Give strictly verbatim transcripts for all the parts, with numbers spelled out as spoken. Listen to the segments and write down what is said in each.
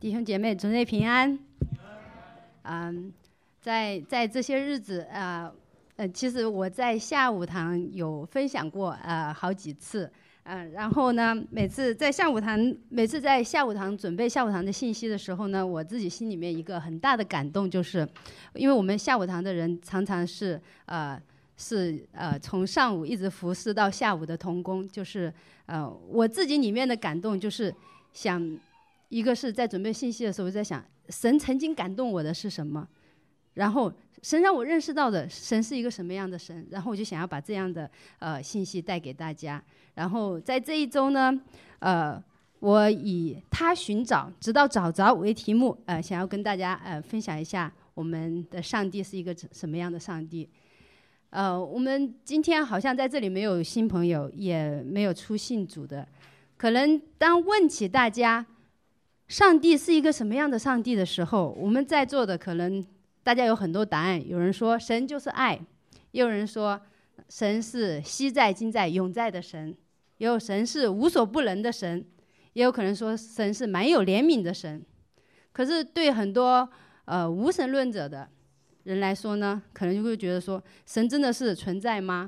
弟兄姐妹，主内平安。嗯，在在这些日子啊，呃，其实我在下午堂有分享过呃好几次，嗯、呃，然后呢，每次在下午堂，每次在下午堂准备下午堂的信息的时候呢，我自己心里面一个很大的感动，就是因为我们下午堂的人常常是呃。是呃，从上午一直服侍到下午的同工，就是呃，我自己里面的感动就是想，一个是在准备信息的时候，我在想，神曾经感动我的是什么，然后神让我认识到的神是一个什么样的神，然后我就想要把这样的呃信息带给大家。然后在这一周呢，呃，我以他寻找直到找着为题目，呃，想要跟大家呃分享一下我们的上帝是一个什么样的上帝。呃，我们今天好像在这里没有新朋友，也没有初信主的。可能当问起大家，上帝是一个什么样的上帝的时候，我们在座的可能大家有很多答案。有人说神就是爱，也有人说神是昔在、今在、永在的神，也有神是无所不能的神，也有可能说神是蛮有怜悯的神。可是对很多呃无神论者的人来说呢，可能就会觉得说，神真的是存在吗？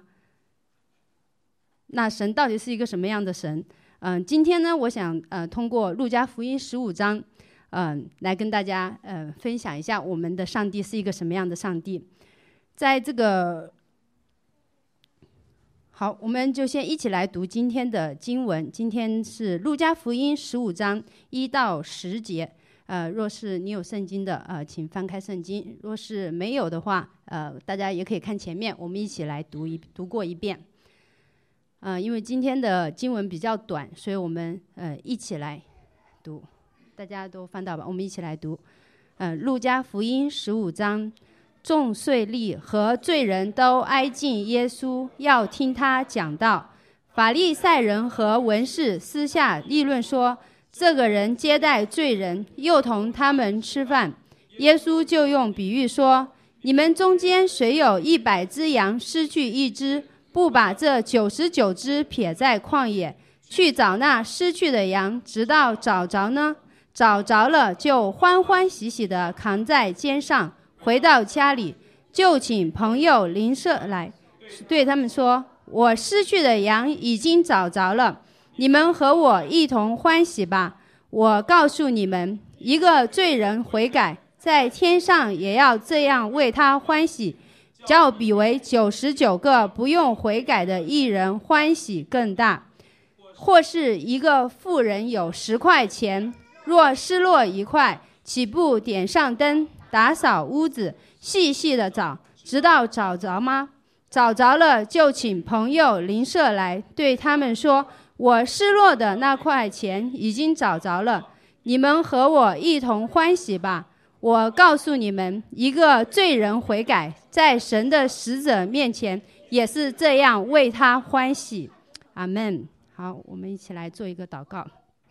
那神到底是一个什么样的神？嗯、呃，今天呢，我想呃通过路加福音十五章，嗯、呃，来跟大家呃分享一下我们的上帝是一个什么样的上帝。在这个，好，我们就先一起来读今天的经文。今天是路加福音十五章一到十节。呃，若是你有圣经的，呃，请翻开圣经；若是没有的话，呃，大家也可以看前面，我们一起来读一读过一遍。呃，因为今天的经文比较短，所以我们呃一起来读。大家都翻到吧？我们一起来读。呃，路加福音十五章，众税吏和罪人都挨近耶稣，要听他讲道。法利赛人和文士私下议论说，这个人接待罪人，又同他们吃饭。耶稣就用比喻说，你们中间谁有一百只羊失去一只，不把这九十九只撇在旷野，去找那失去的羊，直到找着呢？找着了，就欢欢喜喜地扛在肩上，回到家里，就请朋友邻舍来，对他们说，我失去的羊已经找着了，你们和我一同欢喜吧。我告诉你们，一个罪人悔改，在天上也要这样为他欢喜，较比为九十九个不用悔改的义人欢喜更大。或是一个妇人有十块钱，若失落一块，岂不点上灯，打扫屋子，细细的找，直到找着吗？找着了，就请朋友邻舍来，对他们说，我失落的那块钱已经找着了，你们和我一同欢喜吧。我告诉你们，一个罪人悔改，在神的使者面前也是这样为他欢喜。阿们。好，我们一起来做一个祷告。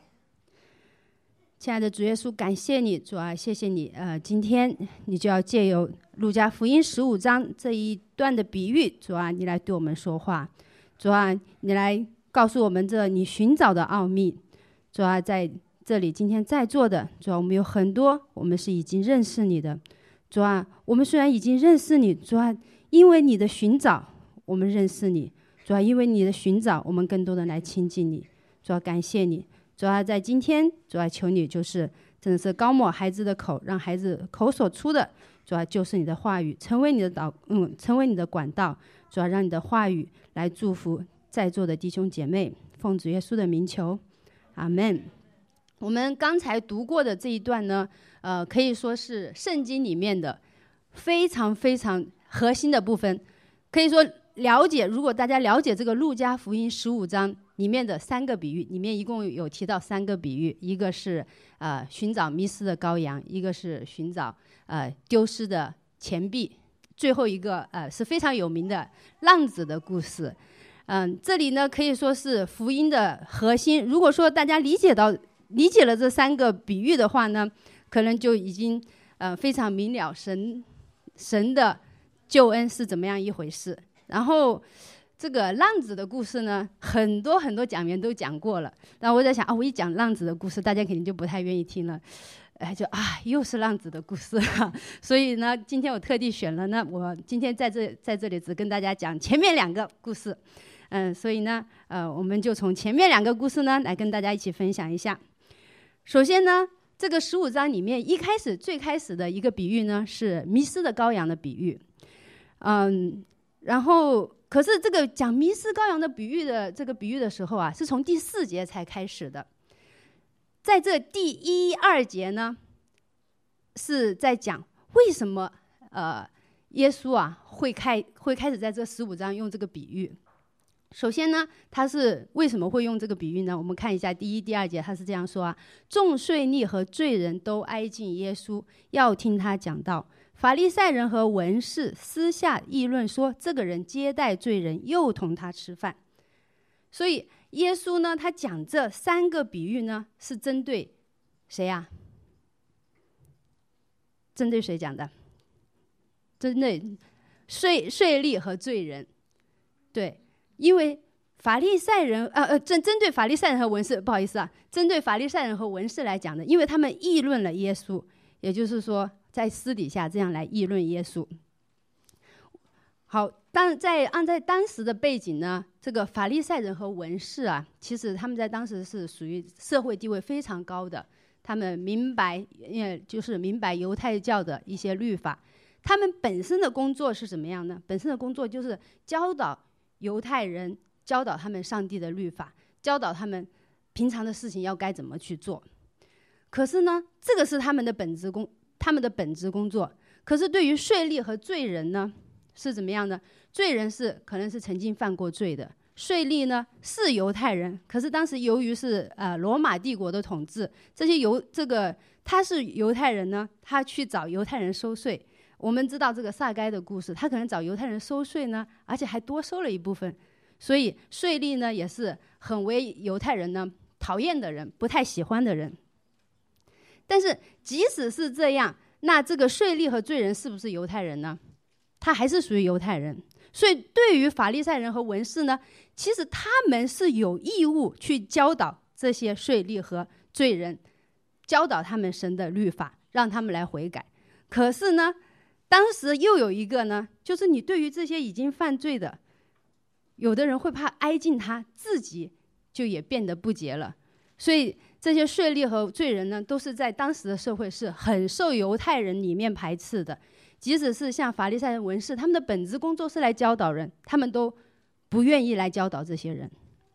亲爱的主耶稣，感谢你，主啊，谢谢你。呃，今天你就要借由路加福音十五章这一段的比喻，主啊，你来对我们说话。主啊，你来告诉我们这你寻找的奥秘。主啊，在这里今天在座的，主啊，我们有很多我们是已经认识你的。主啊，我们虽然已经认识你，主啊，因为你的寻找我们认识你。主啊，因为你的寻找我们更多的来亲近你。主啊，感谢你。主啊，在今天，主啊，求你就是真的是高抹孩子的口，让孩子口所出的，主啊，就是你的话语，成为你的导嗯，成为你的管道。主啊，让你的话语来祝福在座的弟兄姐妹，奉主耶稣的名求，阿们。我们刚才读过的这一段呢，呃，可以说是圣经里面的非常非常核心的部分。可以说了解，如果大家了解这个路加福音十五章里面的三个比喻，里面一共有提到三个比喻，一个是呃寻找迷失的羔羊，一个是寻找呃丢失的钱币，最后一个呃是非常有名的浪子的故事。嗯、呃，这里呢可以说是福音的核心。如果说大家理解到理解了这三个比喻的话呢，可能就已经呃非常明了神神的救恩是怎么样一回事。然后这个浪子的故事呢，很多很多讲员都讲过了。然后我在想啊，我一讲浪子的故事，大家肯定就不太愿意听了。 哎，就啊，又是浪子的故事啊。所以呢，今天我特地选了呢，我今天在这在这里只跟大家讲前面两个故事。嗯，所以呢，呃，我们就从前面两个故事呢来跟大家一起分享一下。首先呢，这个十五章里面一开始最开始的一个比喻呢是迷失的羔羊的比喻。嗯，然后可是这个讲迷失羔羊的比喻的这个比喻的时候啊，是从第四节才开始的。在这第一二节呢，是在讲为什么呃耶稣啊会开会开始在这十五章用这个比喻。首先呢，他是为什么会用这个比喻呢？我们看一下第一、第二节，他是这样说啊：众税吏和罪人都挨近耶稣，要听他讲道。法利赛人和文士私下议论说，这个人接待罪人，又同他吃饭。所以耶稣呢，他讲这三个比喻呢，是针对谁呀、啊？针对谁讲的？针对税税吏和罪人，对。因为法利赛人，呃呃，针针对法利赛人和文士，不好意思啊，针对法利赛人和文士来讲的，因为他们议论了耶稣，也就是说，在私底下这样来议论耶稣。好，但在按在当时的背景呢，这个法利赛人和文士啊，其实他们在当时是属于社会地位非常高的，他们明白，也就是明白犹太教的一些律法。他们本身的工作是什么样呢？本身的工作就是教导犹太人，教导他们上帝的律法，教导他们平常的事情要该怎么去做。可是呢，这个是他们的本职工，他们的本职工作。可是对于税吏和罪人呢，是怎么样呢？罪人是可能是曾经犯过罪的，税吏呢是犹太人，可是当时由于是呃罗马帝国的统治，这些犹这个他是犹太人呢，他去找犹太人收税。我们知道这个撒该的故事，他可能找犹太人收税呢，而且还多收了一部分，所以税吏呢也是很为犹太人呢讨厌的人，不太喜欢的人。但是即使是这样，那这个税吏和罪人是不是犹太人呢？他还是属于犹太人。所以对于法利赛人和文士呢，其实他们是有义务去教导这些税吏和罪人，教导他们神的律法，让他们来悔改。可是呢，当时又有一个呢，就是你对于这些已经犯罪的，有的人会怕挨近他，自己就也变得不洁了。所以这些税吏和罪人呢，都是在当时的社会是很受犹太人里面排斥的。即使是像法利赛人、文士，他们的本职工作是来教导人，他们都不愿意来教导这些人。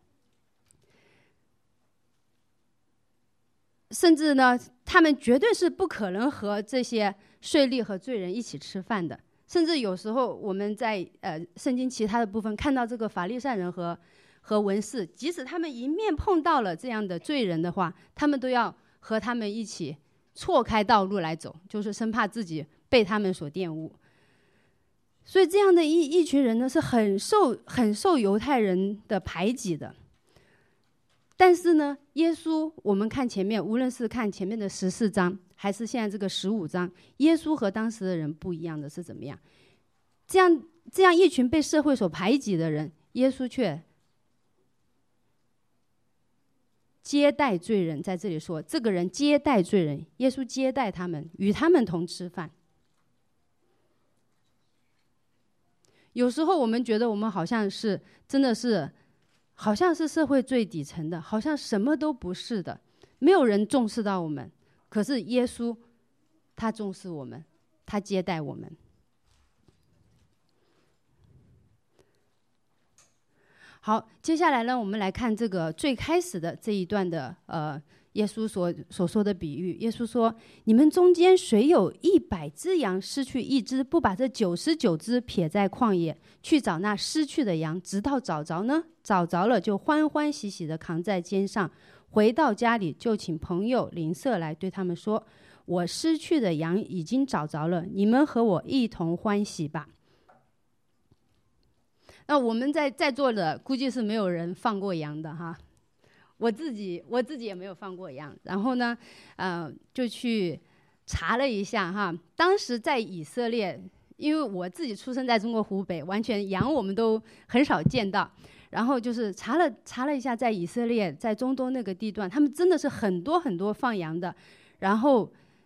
甚至呢，他们绝对是不可能和这些税吏和罪人一起吃饭的。甚至有时候我们在呃圣经其他的部分看到这个法利赛人和和文士，即使他们一面碰到了这样的罪人的话，他们都要和他们一起错开道路来走，就是生怕自己被他们所玷污。所以这样的一一群人呢，是很受很受犹太人的排挤的。但是呢，耶稣，我们看前面，无论是看前面的十四章，还是现在这个十五章，耶稣和当时的人不一样的是怎么样？这样这样一群被社会所排挤的人，耶稣却接待罪人。在这里说，这个人接待罪人，耶稣接待他们，与他们同吃饭。有时候我们觉得我们好像是真的是。好像是社会最底层的，好像什么都不是的，没有人重视到我们。可是耶稣，他重视我们，他接待我们。好，接下来呢，我们来看这个最开始的这一段的呃，耶稣所所说的比喻。耶稣说：“你们中间谁有一百只羊，失去一只，不把这九十九只撇在旷野，去找那失去的羊，直到找着呢？找着了，就欢欢喜喜地扛在肩上，回到家里，就请朋友邻舍来，对他们说：我失去的羊已经找着了，你们和我一同欢喜吧。”那我们在在座的估计是没有人放过羊的哈。我自己我自己也没有放过羊，然后呢，呃，就去查了一下哈。当时在以色列，因为我自己出生在中国湖北，完全羊我们都很少见到。然后就是查了查了一下，在以色列，在中东那个地段，他们真的是很多很多放羊的。然后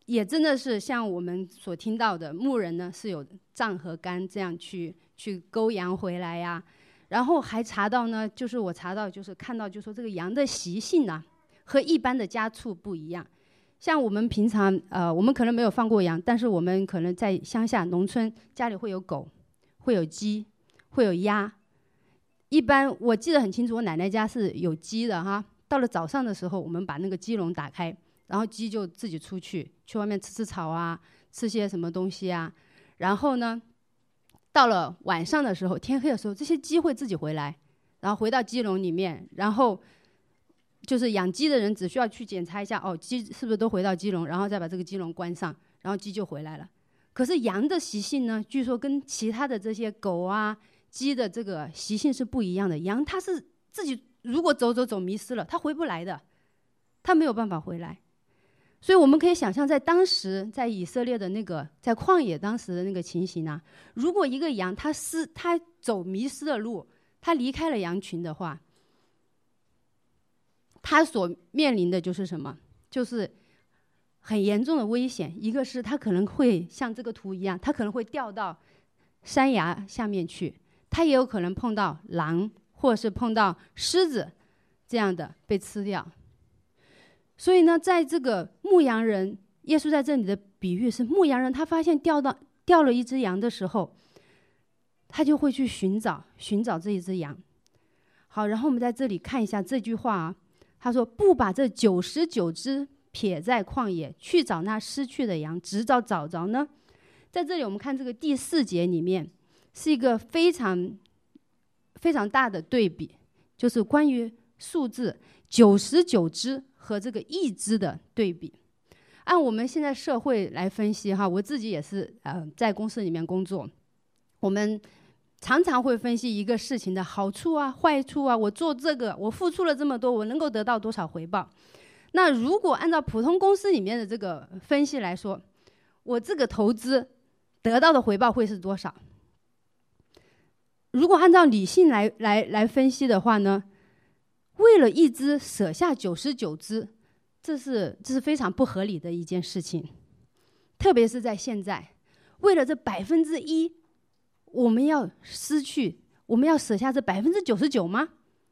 也真的是像我们所听到的，牧人呢是有杖和竿这样去去勾羊回来呀。然后还查到呢，就是我查到就是看到就说这个羊的习性呢、啊、和一般的家畜不一样。像我们平常呃，我们可能没有放过羊，但是我们可能在乡下农村家里会有狗，会有鸡，会有鸭。一般我记得很清楚，我奶奶家是有鸡的哈。到了早上的时候，我们把那个鸡笼打开，然后鸡就自己出去去外面吃吃草啊，吃些什么东西啊。然后呢，到了晚上的时候，天黑的时候，这些鸡会自己回来，然后回到鸡笼里面，然后就是养鸡的人只需要去检查一下，哦，鸡是不是都回到鸡笼，然后再把这个鸡笼关上，然后鸡就回来了。可是羊的习性呢，据说跟其他的这些狗啊、鸡的这个习性是不一样的。羊它是自己如果走走走迷失了，它回不来的，它没有办法回来。所以我们可以想象，在当时在以色列的那个在旷野当时的那个情形呢、啊，如果一个羊它失它走迷失的路，它离开了羊群的话，它所面临的就是什么？就是很严重的危险。一个是它可能会像这个图一样，它可能会掉到山崖下面去，它也有可能碰到狼或者是碰到狮子这样的被吃掉。所以呢，在这个牧羊人，耶稣在这里的比喻是牧羊人，他发现掉到掉了一只羊的时候，他就会去寻找寻找这一只羊。好，然后我们在这里看一下这句话啊，他说：“不把这九十九只撇在旷野，去找那失去的羊，直到找着呢？”在这里，我们看这个第四节里面是一个非常非常大的对比，就是关于数字九十九只和这个一只的对比。按我们现在社会来分析哈，我自己也是呃在公司里面工作，我们常常会分析一个事情的好处啊、坏处啊。我做这个，我付出了这么多，我能够得到多少回报？那如果按照普通公司里面的这个分析来说，我这个投资得到的回报会是多少？如果按照理性来来来分析的话呢，为了一只舍下九十九只，这是这是非常不合理的一件事情。特别是在现在，为了这百分之一，我们要失去，我们要舍下这百分之九十九吗？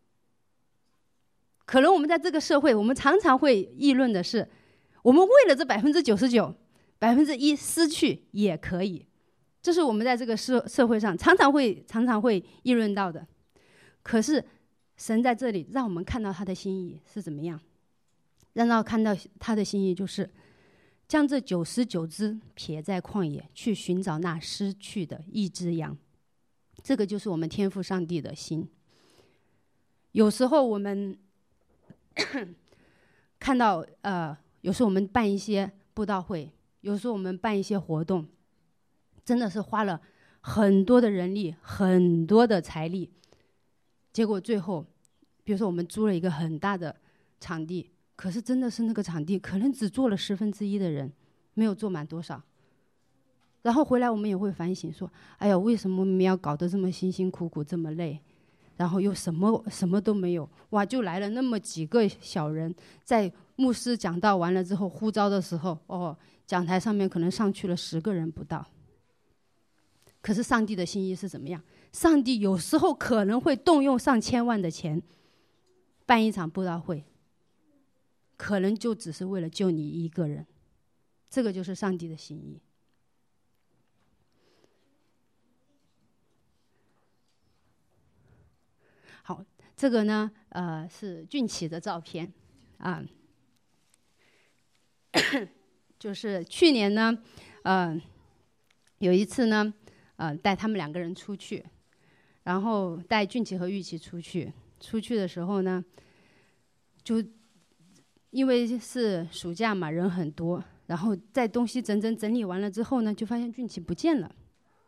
可能我们在这个社会，我们常常会议论的是，我们为了这百分之九十九，百分之一失去也可以。这是我们在这个社社会上常常会常常会议论到的。可是神在这里让我们看到他的心意是怎么样，让到看到他的心意就是将这九十九只撇在旷野，去寻找那失去的一只羊。这个就是我们天父上帝的心。有时候我们看到呃，有时候我们办一些布道会，有时候我们办一些活动，真的是花了很多的人力，很多的财力，结果最后比如说我们租了一个很大的场地，可是真的是那个场地可能只坐了十分之一的人，没有坐满多少。然后回来我们也会反省说，哎呀，为什么我们要搞得这么辛辛苦苦这么累，然后又什么什么都没有，哇，就来了那么几个小人。在牧师讲道完了之后呼召的时候，哦，讲台上面可能上去了十个人不到。可是上帝的心意是怎么样？上帝有时候可能会动用上千万的钱办一场布道会，可能就只是为了救你一个人。这个就是上帝的心意。好，这个呢，呃，是俊奇的照片啊，就是去年呢，呃，有一次呢，呃，带他们两个人出去，然后带俊奇和玉琪出去。出去的时候呢，就因为是暑假嘛，人很多，然后在东西整整整理完了之后呢，就发现俊奇不见了。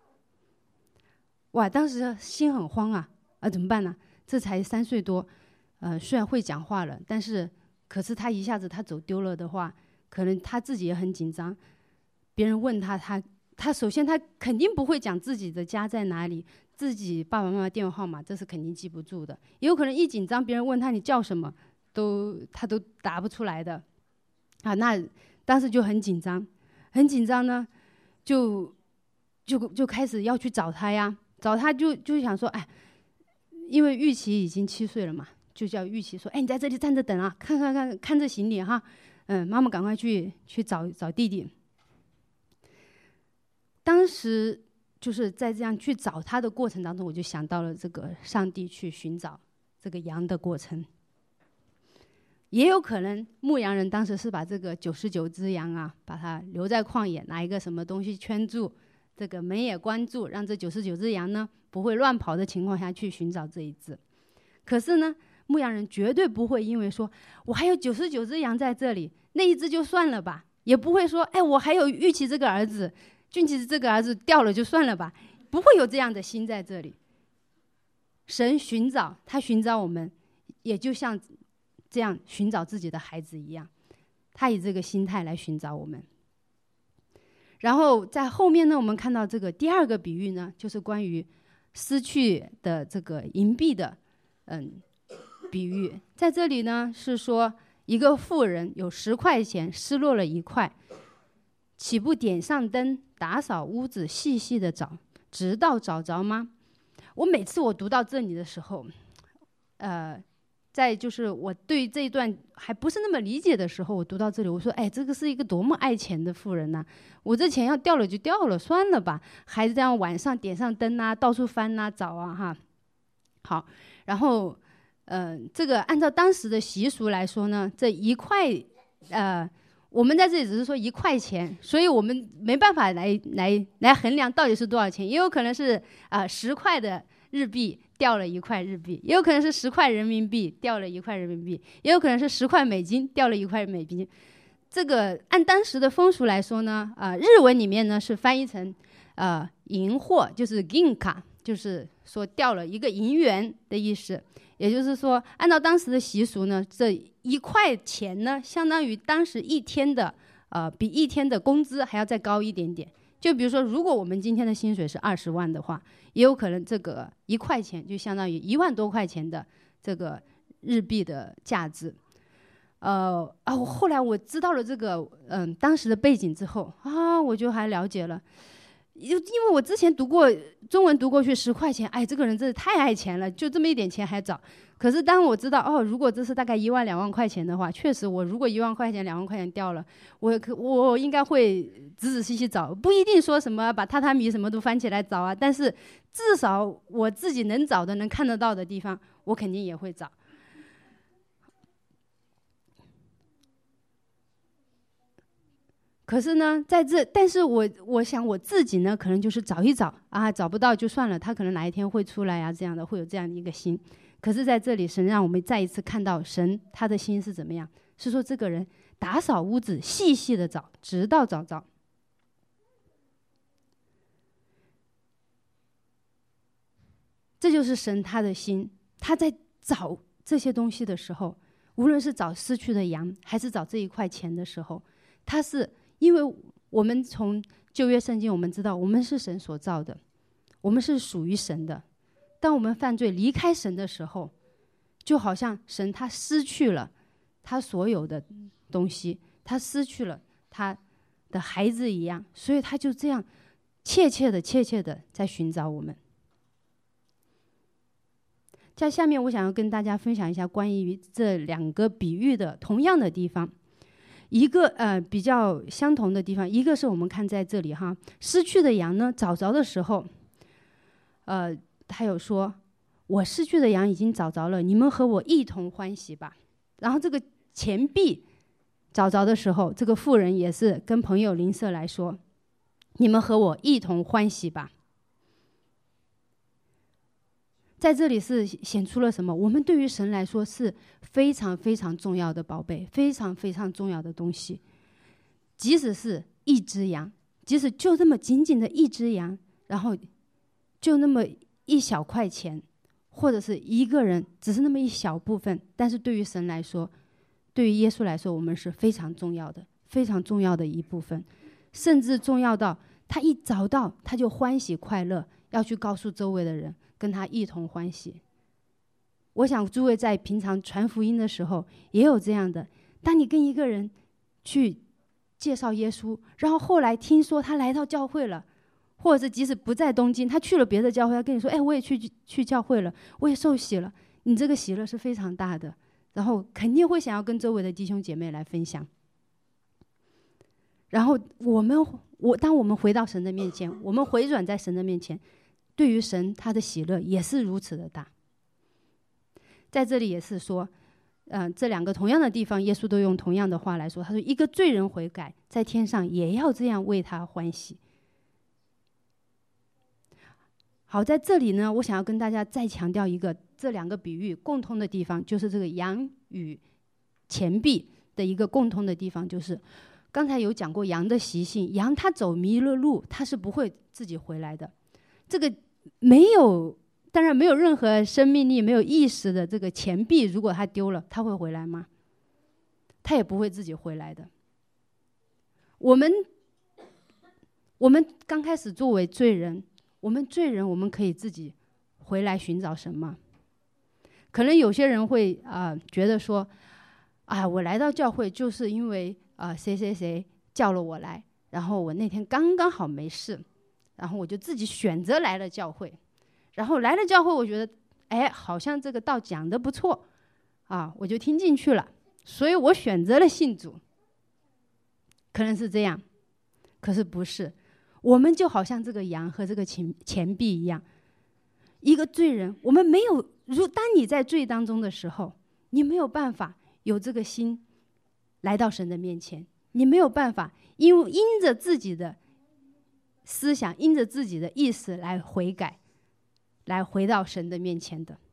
哇，当时心很慌啊，啊，怎么办呢？这才三岁多，呃，虽然会讲话了，但是可是他一下子他走丢了的话，可能他自己也很紧张。别人问他，他他首先他肯定不会讲自己的家在哪里，自己爸爸妈妈电话号码，这是肯定记不住的。也有可能一紧张，别人问他你叫什么，都他都答不出来的。啊，那当当时就很紧张，很紧张呢，就就就开始要去找他呀，找他就就想说，哎，因为玉琪已经七岁了嘛，就叫玉琪说，哎，你在这里站着等啊，看看看看着行李哈，嗯，妈妈赶快去去找找弟弟。当时就是在这样去找他的过程当中，我就想到了这个上帝去寻找这个羊的过程。也有可能牧羊人当时是把这个九十九只羊啊，把它留在旷野，拿一个什么东西圈住，这个门也关住，让这九十九只羊呢不会乱跑的情况下去寻找这一只。可是呢，牧羊人绝对不会因为说我还有九十九只羊在这里，那一只就算了吧，也不会说，哎，我还有玉琪这个儿子，俊琪这个儿子掉了就算了吧，不会有这样的心在这里。神寻找他寻找我们，也就像这样寻找自己的孩子一样，他以这个心态来寻找我们。然后在后面呢，我们看到这个第二个比喻呢，就是关于失去的这个银币的嗯比喻。在这里呢是说，一个妇人有十块钱，失落了一块，岂不点上灯，打扫屋子，细细的找，直到找着吗？我每次我读到这里的时候，呃在就是我对这一段还不是那么理解的时候，我读到这里，我说，哎，这个是一个多么爱钱的妇人呐、啊！我这钱要掉了就掉了，算了吧，还是这样晚上点上灯啊，到处翻啊，找啊，哈。好，然后，呃，这个按照当时的习俗来说呢，这一块，呃，我们在这里只是说一块钱，所以我们没办法来来来衡量到底是多少钱，也有可能是啊、呃、十块的日币掉了一块日币，也有可能是十块人民币掉了一块人民币，也有可能是十块美金掉了一块美金。这个按当时的风俗来说呢，啊、呃，日文里面呢是翻译成呃银货，就是銀貨，就是说掉了一个银元的意思。也就是说，按照当时的习俗呢，这一块钱呢，相当于当时一天的呃比一天的工资还要再高一点点。就比如说，如果我们今天的薪水是二十万的话，也有可能这个一块钱就相当于一万多块钱的这个日币的价值。呃啊，我后来我知道了这个嗯、呃、当时的背景之后啊，我就还了解了，因因为我之前读过中文读过去十块钱，哎，这个人真是太爱钱了，就这么一点钱还找。可是当我知道哦，如果这是大概一万两万块钱的话，确实我如果一万块钱两万块钱掉了，我可我应该会仔仔细细找，不一定说什么把榻榻米什么都翻起来找啊，但是至少我自己能找的能看得到的地方，我肯定也会找。可是呢，在这，但是我我想我自己呢，可能就是找一找啊，找不到就算了，他可能哪一天会出来呀，这样的会有这样的一个心。可是在这里，神让我们再一次看到神他的心是怎么样，是说这个人打扫屋子，细细的找，直到找着。这就是神他的心，他在找这些东西的时候，无论是找失去的羊，还是找这一块钱的时候，他是。因为我们从旧约圣经我们知道，我们是神所造的，我们是属于神的。当我们犯罪离开神的时候，就好像神他失去了他所有的东西，他失去了他的孩子一样，所以他就这样切切的切切的在寻找我们。在下面我想要跟大家分享一下关于这两个比喻的同样的地方。一个呃比较相同的地方，一个是我们看在这里哈，失去的羊呢找着的时候，呃，他有说，我失去的羊已经找着了，你们和我一同欢喜吧。然后这个钱币找着的时候，这个妇人也是跟朋友邻舍来说，你们和我一同欢喜吧。在这里是显出了什么？我们对于神来说是非常非常重要的宝贝，非常非常重要的东西。即使是一只羊，即使就这么仅仅的一只羊，然后就那么一小块钱，或者是一个人只是那么一小部分，但是对于神来说，对于耶稣来说，我们是非常重要的，非常重要的一部分，甚至重要到他一找到他就欢喜快乐，要去告诉周围的人，跟他一同欢喜。我想诸位在平常传福音的时候也有这样的，当你跟一个人去介绍耶稣，然后后来听说他来到教会了，或者是即使不在东京，他去了别的教会，他跟你说，哎，我也去去教会了，我也受洗了，你这个喜乐是非常大的，然后肯定会想要跟周围的弟兄姐妹来分享。然后我们我当我们回到神的面前，我们回转在神的面前，对于神他的喜乐也是如此的大。在这里也是说，呃，这两个同样的地方，耶稣都用同样的话来说，他说一个罪人悔改，在天上也要这样为他欢喜。好，在这里呢，我想要跟大家再强调一个这两个比喻共通的地方，就是这个羊与钱币的一个共通的地方，就是刚才有讲过羊的习性，羊它走迷了路，它是不会自己回来的。这个没有，当然没有任何生命力、没有意识的这个钱币，如果它丢了，它会回来吗？它也不会自己回来的。我们我们刚开始作为罪人，我们罪人，我们可以自己回来寻找神吗？可能有些人会啊、呃、觉得说，啊，我来到教会就是因为啊、呃、谁谁谁叫了我来，然后我那天刚刚好没事，然后我就自己选择来了教会，然后来了教会，我觉得哎，好像这个道讲得不错啊，我就听进去了，所以我选择了信主。可能是这样，可是不是。我们就好像这个羊和这个钱钱币一样，一个罪人，我们没有，如当你在罪当中的时候，你没有办法有这个心来到神的面前，你没有办法因为因着自己的思想，因着自己的意识来悔改，来回到神的面前的。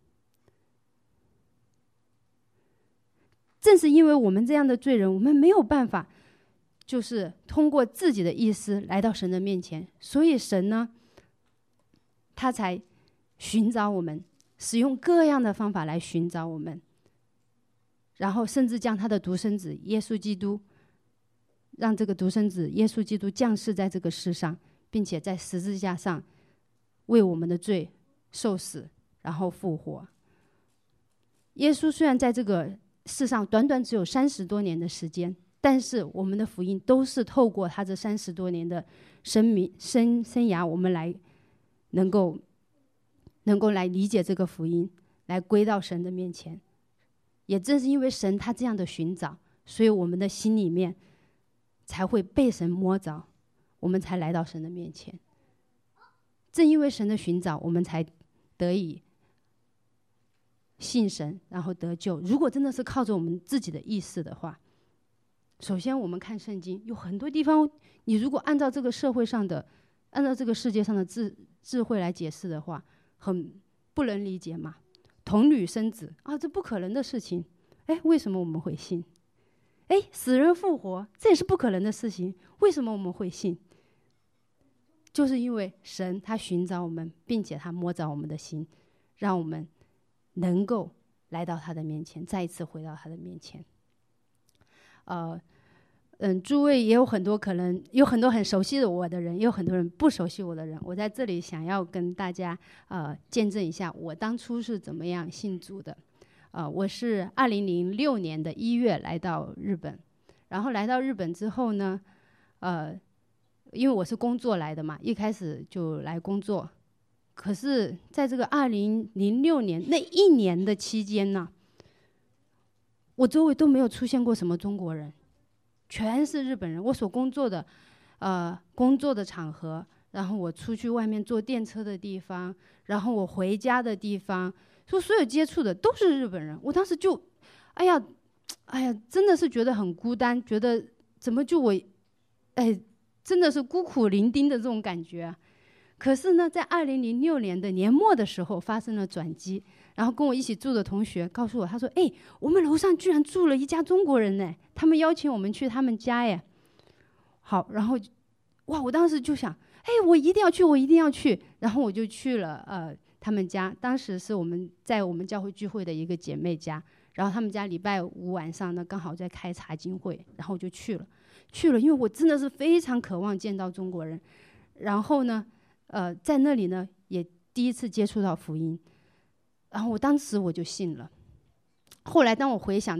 正是因为我们这样的罪人，我们没有办法就是通过自己的意思来到神的面前，所以神呢，他才寻找我们，使用各样的方法来寻找我们，然后甚至将他的独生子耶稣基督，让这个独生子耶稣基督降世在这个世上，并且在十字架上为我们的罪受死，然后复活。耶稣虽然在这个世上短短只有三十多年的时间，但是我们的福音都是透过他这三十多年的生命生生涯，我们来能够能够来理解这个福音，来归到神的面前。也正是因为神他这样的寻找，所以我们的心里面才会被神摸着，我们才来到神的面前。正因为神的寻找，我们才得以信神，然后得救。如果真的是靠着我们自己的意识的话，首先我们看圣经，有很多地方你如果按照这个社会上的按照这个世界上的智智慧来解释的话，很不能理解嘛。童女生子啊，这不可能的事情，哎，为什么我们会信？哎，死人复活，这也是不可能的事情，为什么我们会信？就是因为神他寻找我们，并且他摸着我们的心，让我们能够来到他的面前，再一次回到他的面前。呃，嗯，诸位也有很多可能有很多很熟悉的我的人，也有很多人不熟悉我的人。我在这里想要跟大家呃见证一下我当初是怎么样信主的。呃，我是二零零六年的一月来到日本，然后来到日本之后呢，呃，因为我是工作来的嘛，一开始就来工作。可是在这个二零零六年那一年的期间呢，我周围都没有出现过什么中国人，全是日本人。我所工作的，呃，工作的场合，然后我出去外面坐电车的地方，然后我回家的地方，说所有接触的都是日本人。我当时就，哎呀，哎呀，真的是觉得很孤单，觉得怎么就我，哎，真的是孤苦伶仃的这种感觉。可是呢，在二零零六年的年末的时候发生了转机，然后跟我一起住的同学告诉我，他说：“哎，我们楼上居然住了一家中国人呢，他们邀请我们去他们家耶。”好，然后哇，我当时就想，哎，我一定要去，我一定要去。然后我就去了呃他们家，当时是我们在我们教会聚会的一个姐妹家，然后他们家礼拜五晚上呢刚好在开查经会，然后我就去了，去了，因为我真的是非常渴望见到中国人。然后呢，呃，在那里呢也第一次接触到福音，然后我当时我就信了。后来当我回想到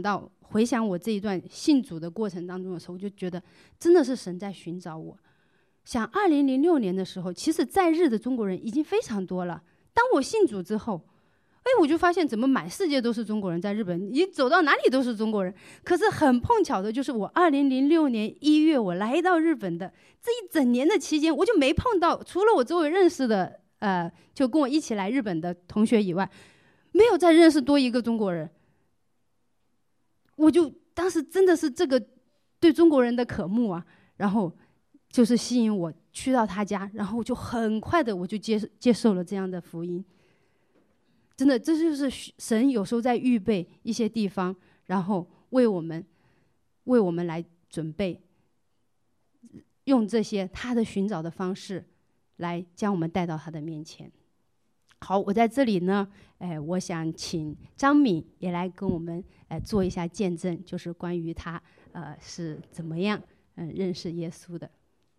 回想我这一段信主的过程当中的时候，我就觉得真的是神在寻找我。想二零零六年的时候，其实在日的中国人已经非常多了。当我信主之后，哎，我就发现怎么满世界都是中国人，在日本你走到哪里都是中国人。可是很碰巧的就是我二零零六年一月我来到日本的这一整年的期间，我就没碰到除了我周围认识的呃，就跟我一起来日本的同学以外，没有再认识多一个中国人。我就当时真的是这个对中国人的渴慕啊，然后就是吸引我去到他家，然后就很快的我就接接受了这样的福音。真的，这就是神有时候在预备一些地方，然后为我们为我们来准备，用这些他的寻找的方式来将我们带到他的面前。好，我在这里呢，哎，我想请张敏也来跟我们哎做一下见证，就是关于他呃是怎么样嗯、呃、认识耶稣的。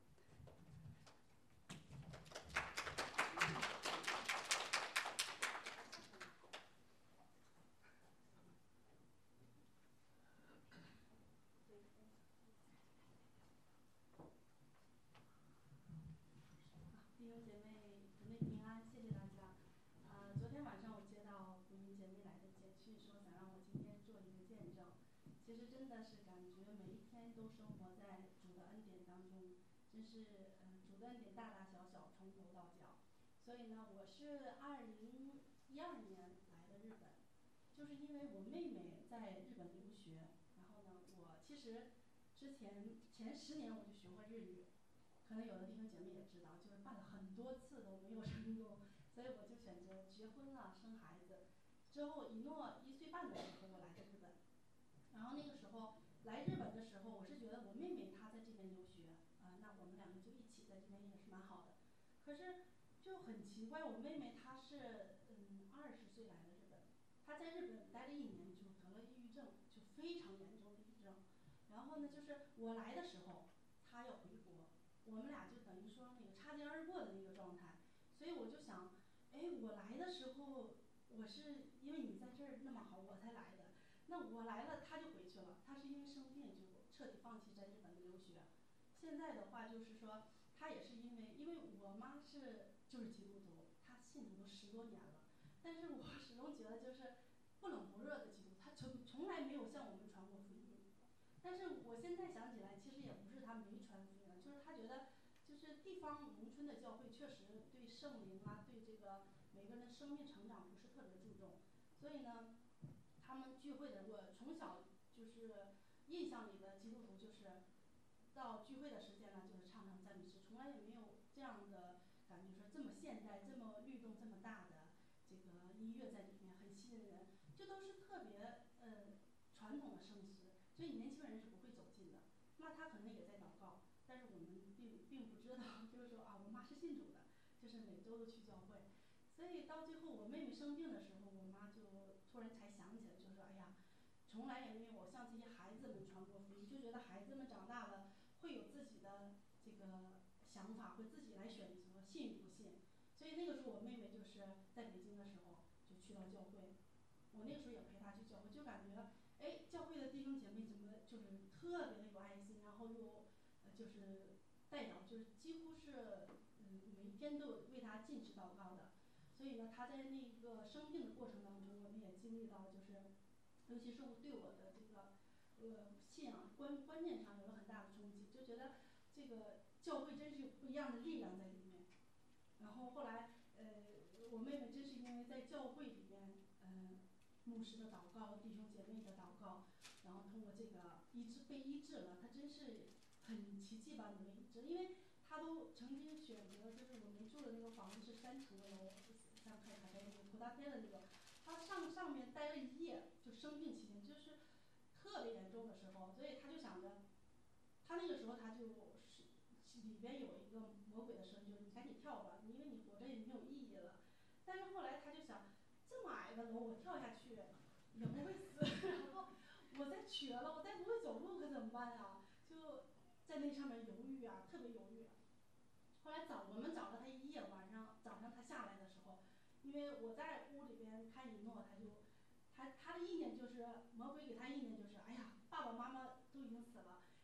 弟兄姐妹，主内平安，谢谢大家。呃，昨天晚上我接到福音姐妹来的简讯，说想让我今天做一个见证。其实真的是感觉每一天都生活在主的恩典当中，真是嗯、呃，主的恩典大大小小，从头到脚。所以呢，我是二零一二年来的日本，就是因为我妹妹在日本留学，然后呢，我其实之前前十年我就学过日语。可能有的弟兄姐妹也知道，就是办了很多次都没有成功，所以我就选择结婚了，生孩子。之后一诺一岁半的时候，我来的日本。然后那个时候来日本的时候，我是觉得我妹妹她在这边留学，啊、呃，那我们两个就一起在这边也是蛮好的。可是就很奇怪，我妹妹她是嗯二十岁来的日本，她在日本待了一年就得了抑郁症，就非常严重的抑郁症。然后呢，就是我来的时候，她要回国。我们俩就等于说那个擦肩而过的那个状态，所以我就想，哎，我来的时候，我是因为你在这儿那么好，我才来的。那我来了，他就回去了。他是因为生病就彻底放弃在日本的留学。现在的话就是说，他也是因为，因为我妈是就是基督徒，她信主都十多年了，但是我始终觉得就是不冷不热的基督徒，他从从来没有向我们传过福音。但是我现在想起来，其实也不是他没传福音，就是他觉得，就是地方农村的教会确实对圣灵啊，对这个每个人的生命成长不是特别注重，所以呢，他们聚会的，我从小就是印象里的基督徒就是到聚会的时间呢，就是唱唱赞美诗，从来也没有这样的感觉说这么现代、这么律动、这么大的这个音乐在里面，很吸引人，这都是特别呃传统的圣诗。所以年轻人是不会走进的。那他可能也在祷告，但是我们并并不知道，就是说啊，我妈是信主的，就是每周都去教会。所以到最后我妹妹生病的时候，我妈就突然才想起来，就说哎呀，从来也没有向这些孩子们传过福音，就觉得孩子们长大了会有自己的这个想法，会自己来选择信与不信。所以那个时候我妹妹就是在北京的时候就去到教会，我那个时候也陪她去教会，就感觉哎，教会的弟兄姐妹怎么就是特别的有爱心，然后又呃就是代祷，就是几乎是嗯每一天都有为他进食祷告的。所以呢，他在那个生病的过程当中，我们也经历到，就是尤其是对我的这个呃信仰观观念上有了很大的冲击，就觉得这个教会真是有不一样的力量在里面。然后后来呃，我妹妹真是因为在教会里面，嗯、呃。牧师的祷告，弟兄姐妹的祷告，然后通过这个医治被医治了，他真是很奇迹般的被医治，因为他都曾经选择，就是我们住的那个房子是三层楼，像开卡在那个普大天的那个，他上上面待了一夜，就生病期间就是特别严重的时候，所以他就想着，他那个时候他就是里边有一个魔鬼的声音，就是你赶紧跳吧，因为你活着也没有意义了。但是后来他就想，这么矮的楼我跳下去也不会死，然后我再瘸了，我再不会走路可怎么办啊？就在那上面犹豫啊，特别犹豫。后来找我们找了他一夜，晚上早上他下来的时候，因为我在屋里边看一诺，他就他他的意念就是魔鬼给他意念就是，哎呀，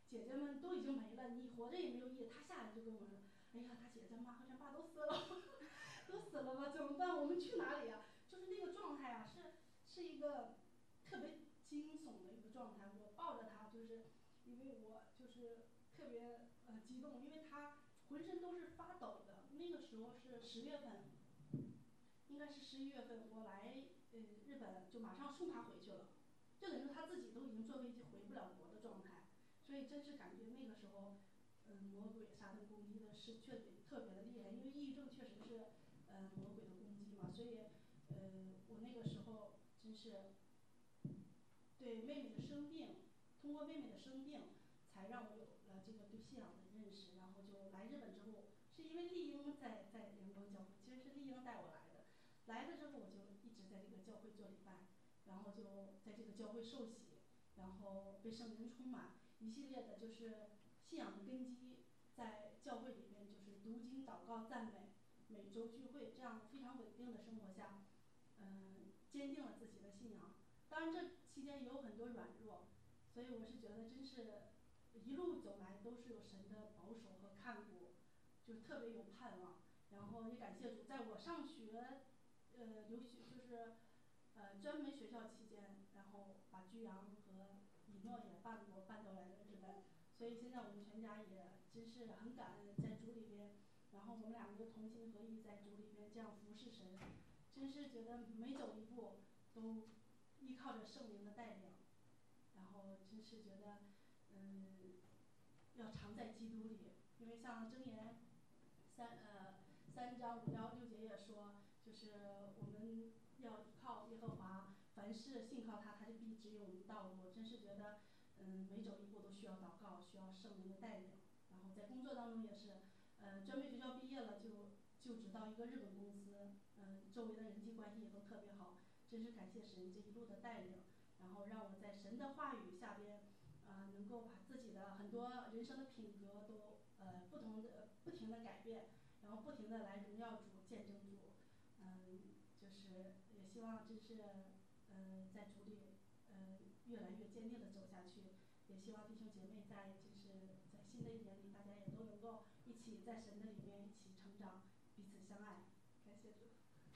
姐姐们都已经没了，你活着也没有意义。他下来就跟我说：“哎呀，他姐姐妈和他爸都死了，都死了吧？怎么办？我们去哪里呀？”就是那个状态啊，是是一个特别惊悚的一个状态。我抱着他，就是因为我就是特别呃激动，因为他浑身都是发抖的。那个时候是十月份，应该是十一月份，我来呃日本就马上送他回去了，就等于说他自己都已经坐飞机回不了国的状态。所以真是感觉那个时候，嗯、呃，魔鬼撒旦攻击的是确实特别的厉害，因为抑郁症确实是呃魔鬼的攻击嘛。所以呃我那个时候真是对妹妹的生病，通过妹妹的生病，才让我有了这个对信仰的认识。然后就来日本之后，是因为丽英在在阳光教会，其实是丽英带我来的。来了之后，我就一直在这个教会做礼拜，然后就在这个教会受洗，然后被圣灵充满，一系列的就是信仰的根基，在教会里面就是读经、祷告、赞美，每周聚会，这样非常稳定的生活下，嗯、呃，坚定了自己的信仰。当然，这期间也有很多软弱，所以我是觉得真是一路走来都是有神的保守和看顾，就是特别有盼望。然后也感谢主，在我上学，呃，留学就是呃专门学校期间，然后把居阳和以诺也办过，办到来了日本。所以现在我们全家也真是很感恩，在主里边，然后我们两个同心合意在主里边这样服侍神，真是觉得每走一步都依靠着圣灵的带领，然后真是觉得，嗯，要常在基督里，因为像箴言三呃三章五到六节也说，就是我们要依靠耶和华，凡事信靠他，他就必指引我们道路。真是觉得，嗯，每走一步都需要祷告，需要圣灵的带领。然后在工作当中也是，呃，专门学校毕业了就就职到一个日本公司，嗯、呃，周围的人际关系也都特别好。真是感谢神这一路的带领，然后让我在神的话语下边，呃，能够把自己的很多人生的品格都呃不同的不停的改变，然后不停的来荣耀主、见证主，嗯，就是也希望这是呃在主里呃越来越坚定的走下去，也希望弟兄姐妹在就是在新的一年里，大家也都能够一起在神的里面一起成长，彼此相爱。感谢主。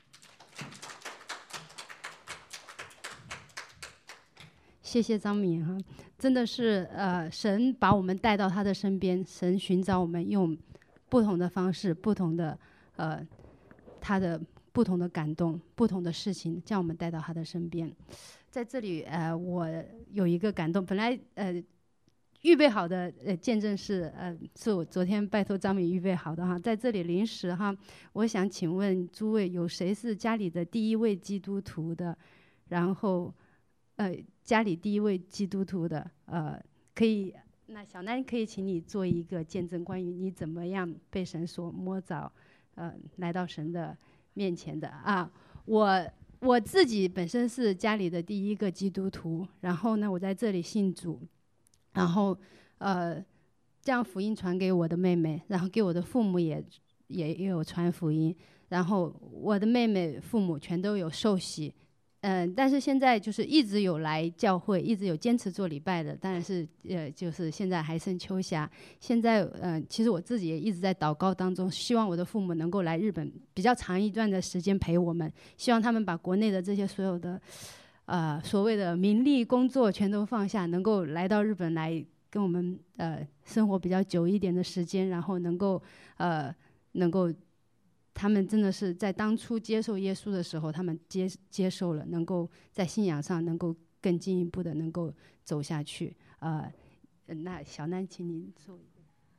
谢谢张敏哈，真的是呃，神把我们带到他的身边，神寻找我们，用不同的方式、不同的呃，他的不同的感动、不同的事情，将我们带到他的身边。在这里呃，我有一个感动，本来呃预备好的呃见证是呃是我昨天拜托张敏预备好的哈，在这里临时哈，我想请问诸位，有谁是家里的第一位基督徒的？然后呃。家里第一位基督徒的，呃，可以，那小南可以请你做一个见证，关于你怎么样被神所摸着，呃，来到神的面前的啊。我我自己本身是家里的第一个基督徒，然后呢，我在这里信主，然后呃，将福音传给我的妹妹，然后给我的父母也也也有传福音，然后我的妹妹父母全都有受洗。嗯、呃，但是现在就是一直有来教会，一直有坚持做礼拜的，当然是呃，就是现在还剩秋霞。现在呃，其实我自己也一直在祷告当中，希望我的父母能够来日本比较长一段的时间陪我们，希望他们把国内的这些所有的呃所谓的名利工作全都放下，能够来到日本来跟我们呃生活比较久一点的时间，然后能够呃能够。他们真的是在当初接受耶稣的时候，他们接接受了，能够在信仰上能够更进一步的能够走下去。呃，那小南，请您说一个。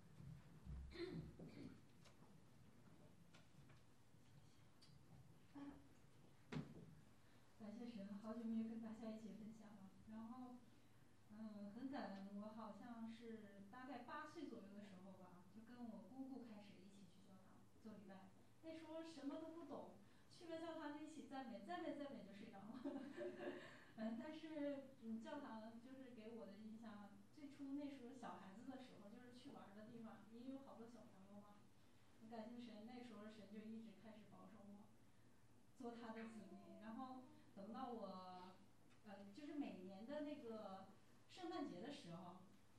感谢神，好久没有跟大家一起分享了。然后，嗯，很感恩，我好像是大概八岁左右的时候吧，就跟我姑姑开始一起去教堂做礼拜。那时候什么都不懂，去了教堂就一起赞美，赞美赞美就睡着了。嗯，但是嗯，教堂就是给我的印象，最初那时候小孩子的时候，就是去玩的地方，因为有好多小朋友嘛。很感谢神，那时候神就一直开始保守我，做他的子民。然后等到我，呃，就是每年的那个圣诞节的时候，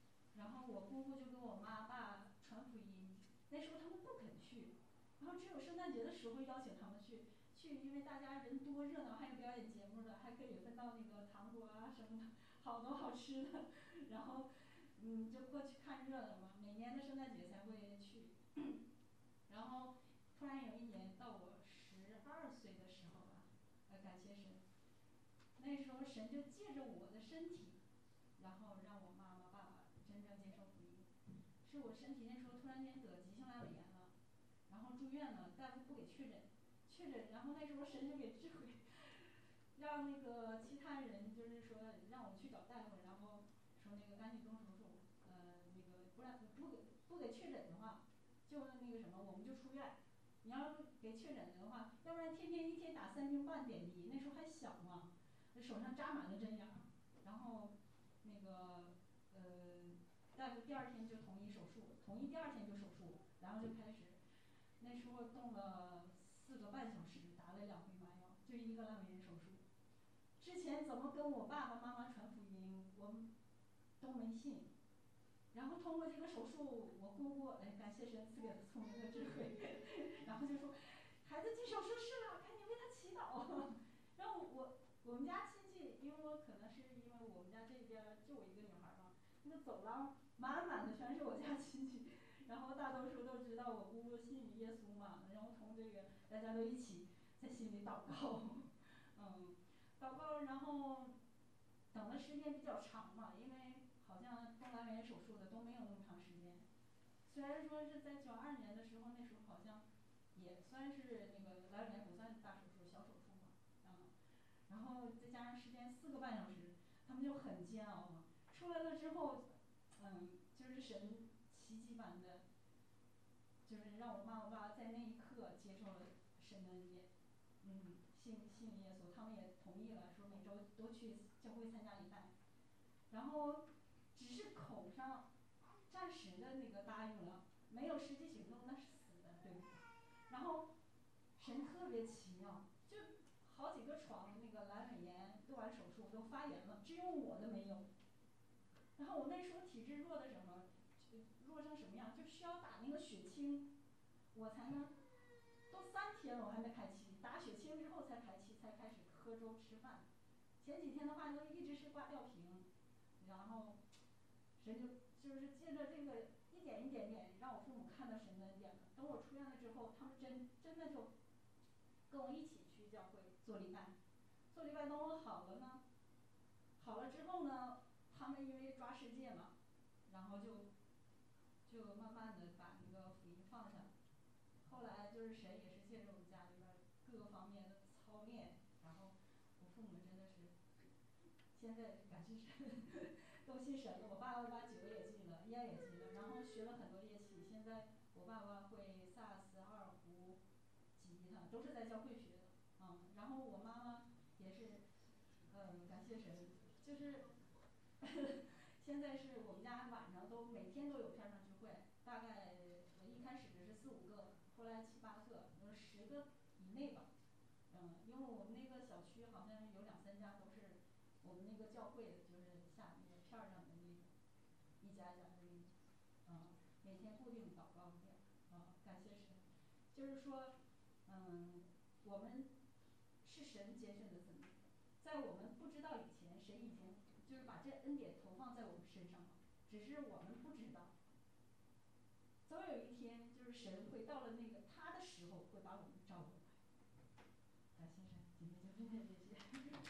然后我姑姑就跟我妈爸传福音，那时候他们不肯去，然后只有圣诞节的时候邀请他们去，去因为大家人多热闹，还有表演节目的，还可以分到那个糖果啊什么的，好多好吃的，然后嗯就过去看热闹嘛，每年的圣诞节才会去。然后突然有一年到我十二岁的时候吧，呃感谢神，那时候神就借着我的身体，然后让我妈妈爸爸真正接受福音。是我身体那时候突然间得急性阑尾炎了，然后住院了，大夫不给确诊，确诊，然后那时候神就给智慧，让那个其他人就是说让我去找大夫，然后说那个赶紧动手术，呃那个不然不给不给确诊的话，就那个什么我们就出院。你要给确诊的话，要不然天天一天打三斤半点滴，那时候还小嘛，手上扎满了针眼儿，然后那个呃大夫第二天就同意手术，同意第二天就手术，然后就开始，那时候动了四个半小时，打了两回麻药，就一个阑尾炎手术。之前怎么跟我爸爸妈妈传福音，我们都没信。然后通过这个手术，我姑姑哎，感谢神赐给他聪明的智慧，然后就说孩子进手术室了，赶紧为他祈祷。然后我我们家亲戚，因为我可能是因为我们家这边就我一个女孩嘛，那个走廊满满的全是我家亲戚，然后大多数都知道我姑姑信耶稣嘛，然后从这个大家都一起在心里祷告，嗯，祷告，然后等的时间比较长嘛，因为好像动阑尾炎手术的都没有那么长时间。虽然说是在九二年的时候，那时候好像也算是那个阑尾炎不算大手术，小手术嘛，嗯，然后再加上时间四个半小时，他们就很煎熬嘛。出来了之后，嗯，就是神奇迹般的，就是让我妈我爸在那一刻接受了神的恩典，嗯，信信耶稣，他们也同意了，说每周都去教会参加礼拜，然后只是口上暂时的那个答应了，没有实际行动，那是死的，对不对？然后神特别奇妙，就好几个床那个阑尾炎做完手术都发炎了，只有我的没有。然后我那时候体质弱的什么，弱成什么样，就需要打那个血清，我才能，都三天了我还没开气，打血清之后才开气，才开始喝粥吃饭。前几天的话都一直是挂吊瓶，然后神就就是借着这个一点一点点让我父母看到神的恩典了。等我出院了之后，他们真真的就跟我一起去教会做礼拜，做礼拜等我好了呢，好了之后呢，他们因为抓世界嘛，然后就就慢慢的把那个福音放下。后来就是神也是借着我们家里边各个方面的操练，然后我父母真的是现在感谢神都信神了。我爸爸把酒也戒了，烟也戒了，然后学了很多乐器。现在我爸爸会萨斯、二胡、吉他，都是在教会学的，嗯，然后我妈妈也是，嗯，感谢神，就是现在是我们家晚上都每天都有片上聚会，大概我一开始的是四五个，后来七八个，呃十个以内吧，嗯，因为我们那个小区好像有两三家都是我们那个教会就是下那个片上的那种，一家一家的那种，嗯，每天固定祷告一遍，嗯，感谢神，就是说，嗯，我们是神拣选的子民，在我们不知道以前，神已经就是把这恩典投放在我们身上了，只是我们不知道。总有一天，就是神会到了那个他的时候，会把我们招过来。感谢神，今天就分享这些。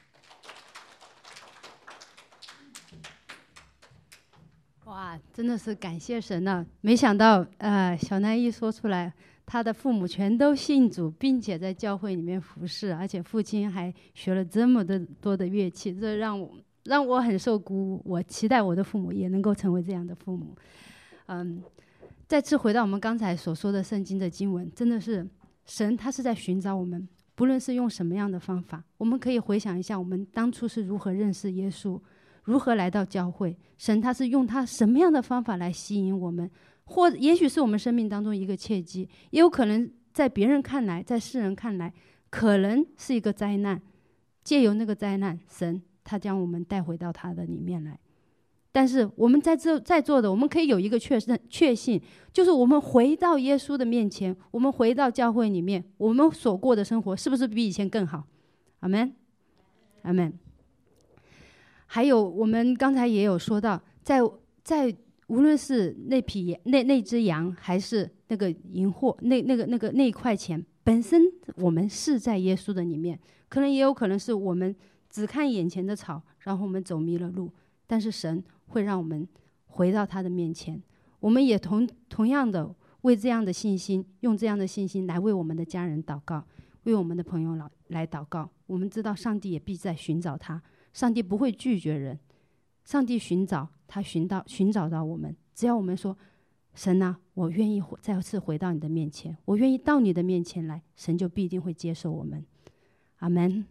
哇，真的是感谢神了！没想到，呃，小南一说出来，他的父母全都信主，并且在教会里面服侍，而且父亲还学了这么的多的乐器，这让我让我很受鼓舞。我期待我的父母也能够成为这样的父母。嗯，再次回到我们刚才所说的圣经的经文，真的是神他是在寻找我们，不论是用什么样的方法，我们可以回想一下我们当初是如何认识耶稣，如何来到教会，神他是用他什么样的方法来吸引我们，或也许是我们生命当中一个契机，也有可能在别人看来，在世人看来可能是一个灾难，借由那个灾难，神他将我们带回到他的里面来。 但是我们在这在座的，我们可以有一个确认确信，就是我们回到耶稣的面前，我们回到教会里面，我们所过的生活是不是比以前更好？阿们，阿们。还有我们刚才也有说到，在在无论是那匹那那只羊，还是那个银货，那那个那个那一块钱，本身我们是在耶稣的里面，可能也有可能是我们只看眼前的草，然后我们走迷了路，但是神会让我们回到他的面前。我们也同同样的为这样的信心，用这样的信心来为我们的家人祷告，为我们的朋友来来祷告。我们知道上帝也必在寻找他，上帝不会拒绝人，上帝寻找他寻到寻找到我们，只要我们说神啊，我愿意再次回到你的面前，我愿意到你的面前来，神就必定会接受我们。阿们。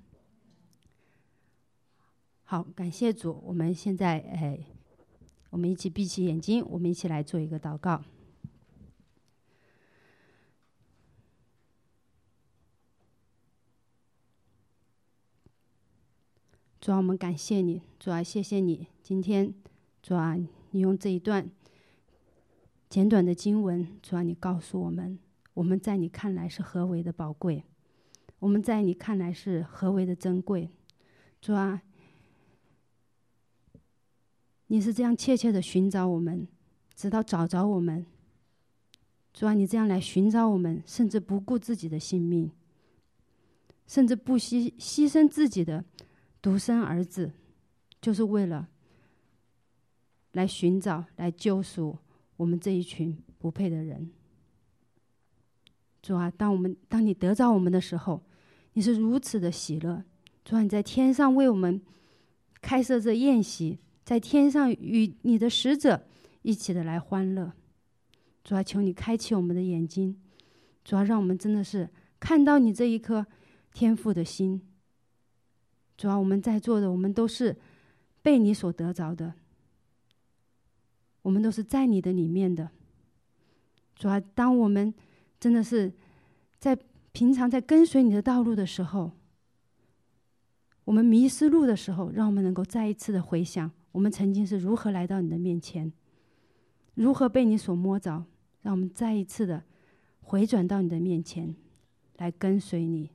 好，感谢主。我们现在哎，我们一起闭起眼睛，我们一起来做一个祷告。主啊，我们感谢你，主啊，谢谢你今天，主啊，你用这一段简短的经文，主啊，你告诉我们，我们在你看来是何为的宝贵，我们在你看来是何为的珍贵。主啊，你是这样切切的寻找我们，直到找着我们。主啊，你这样来寻找我们，甚至不顾自己的性命，甚至不牺牺牲自己的独生儿子，就是为了来寻找、来救赎我们这一群不配的人。主啊，当我们当你得着我们的时候，你是如此的喜乐。主啊，你在天上为我们开设这宴席，在天上与你的使者一起的来欢乐。主啊，求你开启我们的眼睛，主啊，让我们真的是看到你这一颗天父的心。主啊，我们在座的，我们都是被你所得着的，我们都是在你的里面的。主啊，当我们真的是在平常在跟随你的道路的时候，我们迷失路的时候，让我们能够再一次的回想，我们曾经是如何来到你的面前，如何被你所摸着，让我们再一次的回转到你的面前，来跟随你。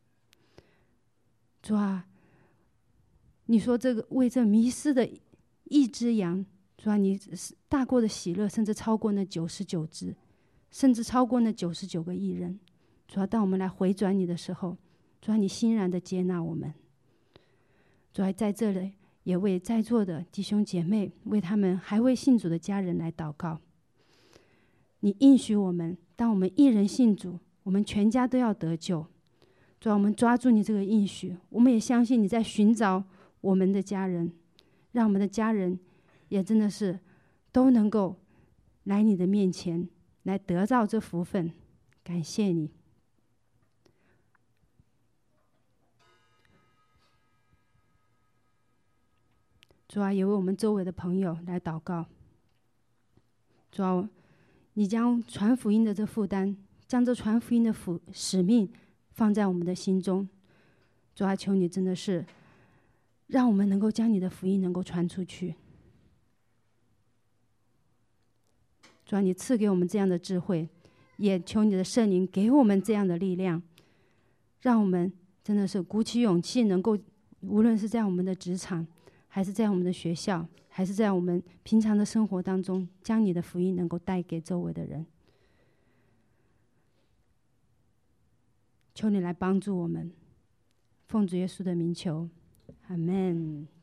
主啊，你说这个为这迷失的一只羊，主啊，你大过的喜乐，甚至超过那九十九只，甚至超过那九十九个义人。主啊，当我们来回转你的时候，主啊，你欣然的接纳我们。主啊，在这里也为在座的弟兄姐妹，为他们还未信主的家人来祷告。你应许我们，当我们一人信主，我们全家都要得救。主啊，我们抓住你这个应许，我们也相信你在寻找我们的家人，让我们的家人也真的是都能够来你的面前，来得到这福分。感谢你。主啊，也为我们周围的朋友来祷告。主啊，你将传福音的这负担，将这传福音的福使命放在我们的心中。主啊，求你真的是让我们能够将你的福音能够传出去。主啊，你赐给我们这样的智慧，也求你的圣灵给我们这样的力量，让我们真的是鼓起勇气，能够无论是在我们的职场，还是在我们的学校，还是在我们平常的生活当中，将你的福音能够带给周围的人。求你来帮助我们，奉主耶稣的名求，阿们。